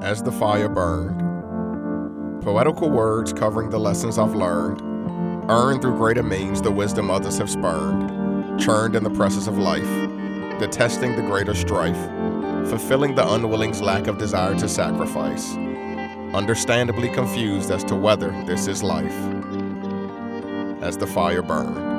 as the fire burned. Poetical words covering the lessons I've learned, earned through greater means the wisdom others have spurned, churned in the presses of life, detesting the greater strife, fulfilling the unwilling's lack of desire to sacrifice, understandably confused as to whether this is life, as the fire burned.